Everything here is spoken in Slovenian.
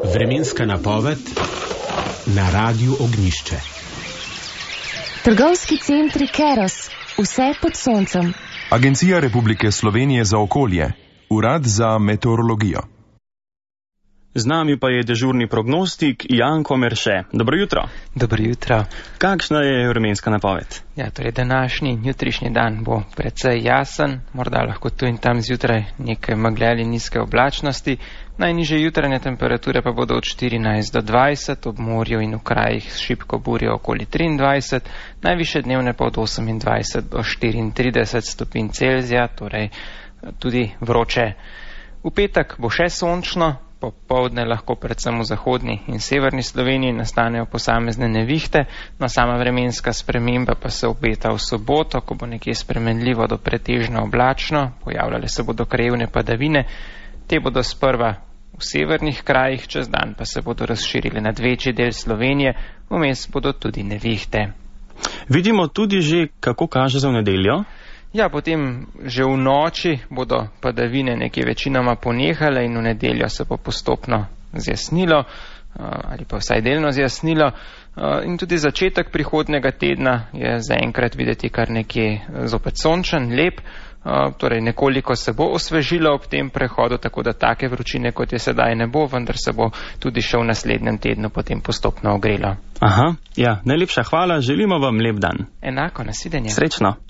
Vremenska napoved na Radiu Ognjišče. Trgovski centri Keros, vse pod soncem. Agencija Republike Slovenije za okolje, Urad za meteorologijo. Z nami pa je dežurni prognostik Janko Merše. Dobro jutro. Dobro jutro. Kakšna je vremenska napoved? Ja, torej današnji in jutrišnji dan bo precej jasen, morda lahko tu in tam zjutraj nekaj megle ali nizke oblačnosti. Najnižje jutranje temperature pa bodo od 14 do 20, ob morju in v krajih s šibko burjo okoli 23, najviše dnevne pa od 28 do 34 stopinj Celzija, torej tudi vroče. V petek bo še sončno, popoldne lahko predvsem v zahodni in severni Sloveniji nastanejo posamezne nevihte, no sama vremenska sprememba pa se obeta v soboto, ko bo nekje spremenljivo do pretežno oblačno, pojavljale se bodo krajevne padavine, te bodo sprva v severnih krajih, čez dan pa se bodo razširili nad večji del Slovenije, vmes bodo tudi nevihte. Vidimo tudi že, kako kaže za v nedeljo. Ja, potem že v noči bodo padavine nekje večinoma ponehale in v nedeljo se bo postopno zjasnilo ali pa vsaj delno zjasnilo. In tudi začetek prihodnega tedna je zaenkrat videti kar nekje zopet sončen, lep, torej nekoliko se bo osvežilo ob tem prehodu, tako da take vročine kot je sedaj ne bo, vendar se bo tudi še v naslednjem tednu potem postopno ogrelo. Aha, ja, najlepša hvala, želimo vam lep dan. Enako, nasvidenje. Srečno.